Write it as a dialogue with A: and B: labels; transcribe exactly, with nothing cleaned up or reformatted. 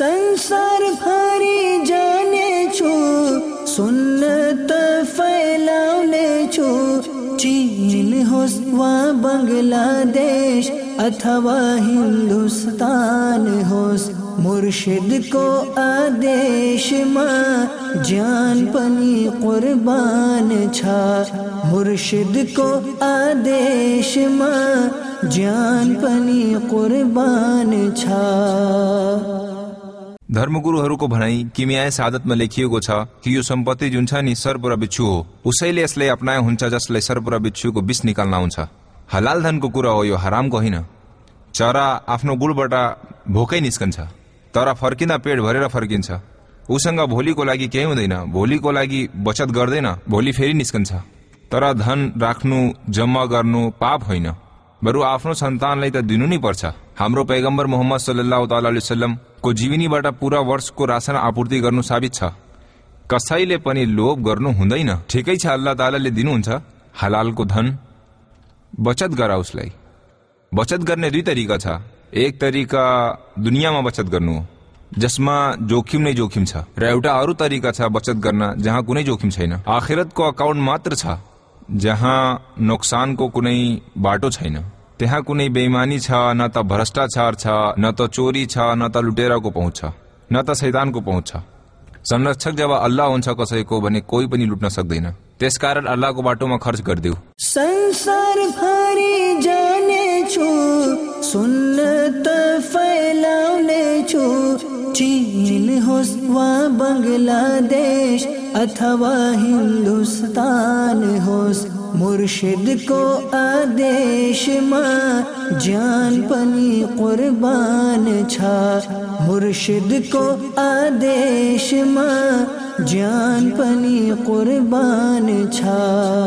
A: संसार भरि जाने छु, सुन्नत फैलाउने छु। चीन होस् वा बंगलादेश अथवा हिंदुस्तान होस्, मुर्शिदको आदेशमा ज्यान पनि कुर्बान छ। मुर्शिदको आदेशमा ज्यान पनि कुर्बान छ।
B: धर्मगुरुहरूको भनाई किमिया सादतमा लेखिएको छ कि यो सम्पत्ति जुन छ नि सर्प र बिच्छू हो, उसैले यसलाई अपनाए हुन्छ जसलाई सर्प र बिच्छूको विष निकाल्न आउँछ। हलाल धनको कुरा हो यो, हरामको होइन। चरा आफ्नो गुडबाट भोकै निस्कन्छ, तर फर्किँदा पेट भरेर फर्किन्छ। उसँग भोलिको लागि केही हुँदैन, भोलिको लागि बचत गर्दैन, भोलि फेरि निस्कन्छ। तर धन राख्नु जम्मा गर्नु पाप होइन, बरु आफ्नो सन्तानलाई त दिनु नै पर्छ। हाम्रो पैगम्बर मोहम्मद सल्लल्लाहु अलैहि वसल्लम को जीवनीबाट पूरा वर्षको राशन आपूर्ति गर्नु साबित छ। कसैले पनि लोभ गर्नु हुँदैन। ठिकै छ, अल्लाह तालाले दिनुहुन्छ हलालको धन, बचत गर उसलाई। बचत गर्ने दुई तरिका छ। एक तरिका दुनियाँमा बचत गर्नु हो जसमा जोखिम नै जोखिम छ, र एउटा अरू तरिका छ बचत गर्न जहाँ कुनै जोखिम छैन। आखिरतको अकाउन्ट मात्र छ जहाँ नोक्सानको कुनै बाटो छैन। त्यहाँ कुनै बेइमानी छ, न त भ्रष्टाचार छ, न त चोरी छ, न त लुटेराको पहुँच छ, न त शैतानको पहुँच छ। संरक्षक जब अल्लाह हुन्छ कसैको भने कोही पनि लुट्न सक्दैन। त्यसकारण अल्लाहको बाटोमा खर्च गरिदेऊ।
A: संसार भरि जाने छु, सुन्नत फैलाउने छु। चीन होस् वा बंगलादेश अथवा हिंदुस्तान होस्, मुर्शिदको आदेशमा ज्यान पनि कुर्बान छ। मुर्शिदको आदेशमा ज्यान पनि कुर्बान छ।